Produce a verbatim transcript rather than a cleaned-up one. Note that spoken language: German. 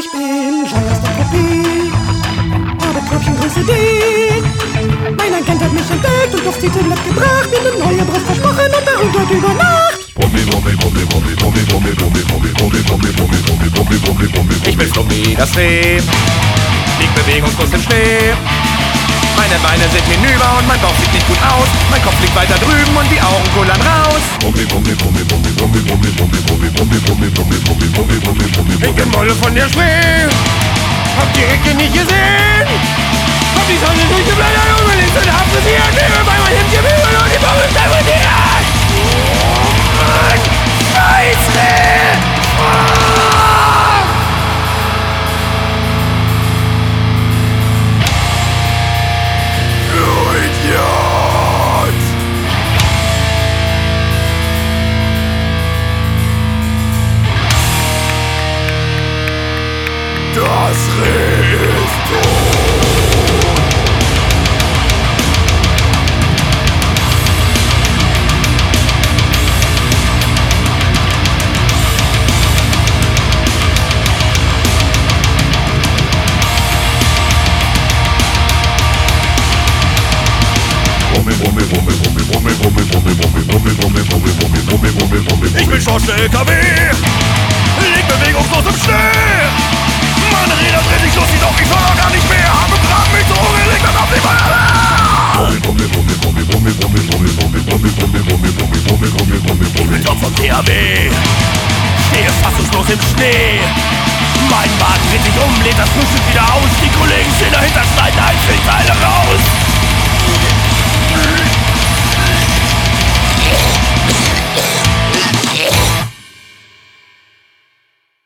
Ich bin Jai aus der Kopie, aber Körbchen grüße dich. Mein Agent hat mich entdeckt und auf die Titel gebracht, mir eine neue Brust versprochen und darunter über Nacht. Ich bin Flummi, das Reh, liegt bewegungslos im Schnee. Meine Beine sind hinüber und mein Bauch sieht nicht gut aus. Mein Kopf liegt weiter drüben und die Augen kullern raus. Ich bin Molle von der Spree, hab die Recke nicht gesehen. Hab die Sonne durchgeblättert und mein Licht hab frisiert. Nehme bei meinem Hemd gebügelt und die Bauch ist stabilisiert. Oh Mann, Scheiße! Oh! Das Reh ist tot. Ich bin Schorsch, L K W, liegt bewegungslos im Schnee. Meine Räder drehen sich lustig, doch ich fahr gar nicht mehr. Habe Graben mich so hochgelegt, dann auf die Feuerwehr. Ich bin Tom vom T H W, stehe fassungslos im Schnee. Mein Wagen dreht sich um, lädt das Frühstück wieder aus. Die Kollegen stehen dahinter, schneiden Einzelteile raus.